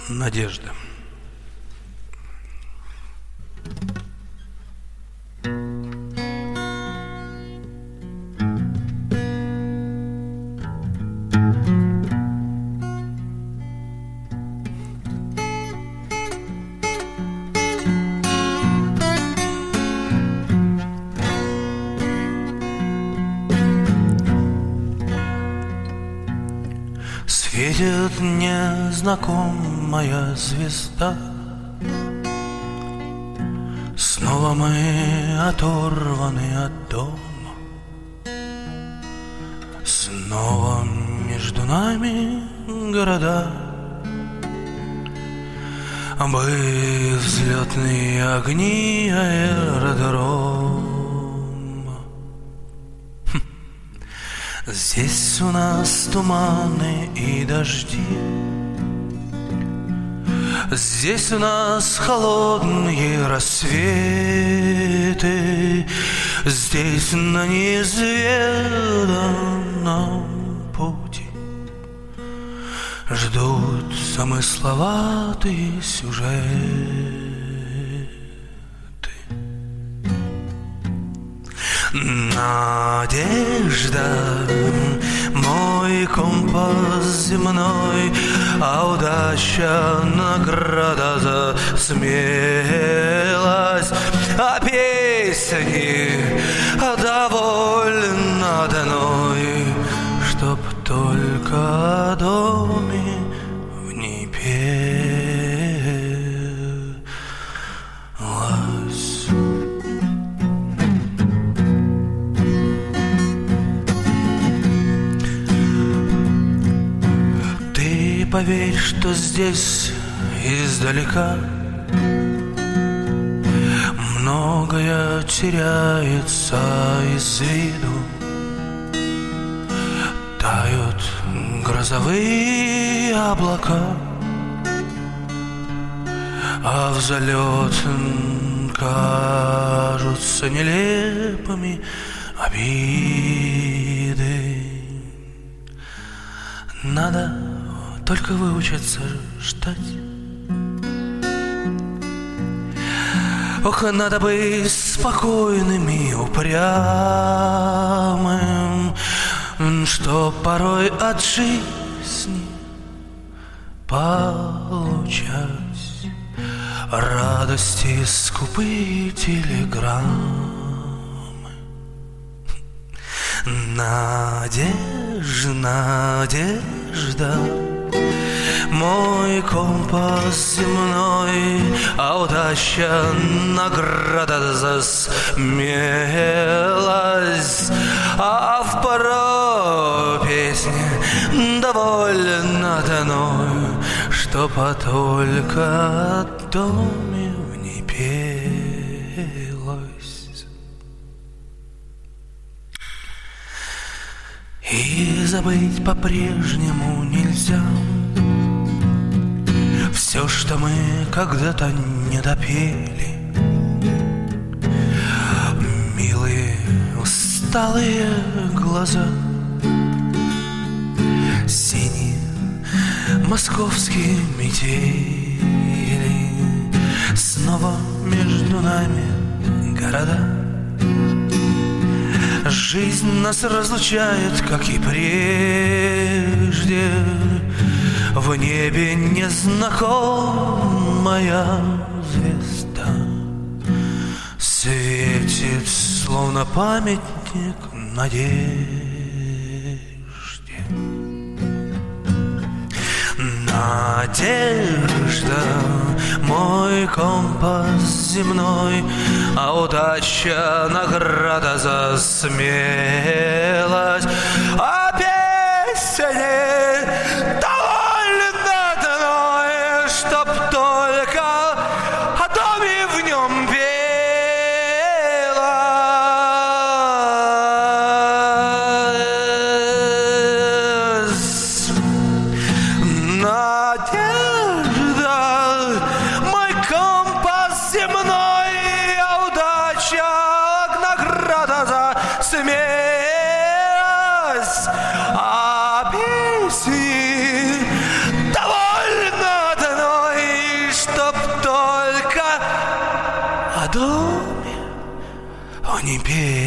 Надежда. Светит незнакомая звезда. Снова мы оторваны от дома. Снова между нами города. Мы взлетные огни аэродрома. Здесь у нас туманы и дожди. Здесь у нас холодные рассветы. Здесь на неизведанном пути ждут замысловатые сюжеты. Надежда, мой компас земной, а удача награда за смелость, а песни довольно одной, чтоб только о доме в ней пелось. Поверь, что здесь издалека многое теряется из виду. Тают грозовые облака, а взлет кажутся нелепыми обиды. Надо только выучиться ждать. Ох, надо быть спокойным и упрямым, что порой от жизни получать радости скупые телеграммы. Надежда, надежда, мой компас земной, а удача награда за смелость, а в порой песне довольно одной, чтоб только о доме в ней пелось. И забыть по-прежнему нельзя все, что мы когда-то не допели. Милые усталые глаза, синие московские метели. Снова между нами города. Жизнь нас разлучает, как и прежде. В небе незнакомая звезда светит, словно памятник надежде. Надежда, мой компас земной, а удача награда за смелость, а песни довольно одной, чтоб только о доме в нем пелось. Надежда, мой компас земной, а удача награда за смелость, а песни довольно одной. не пей.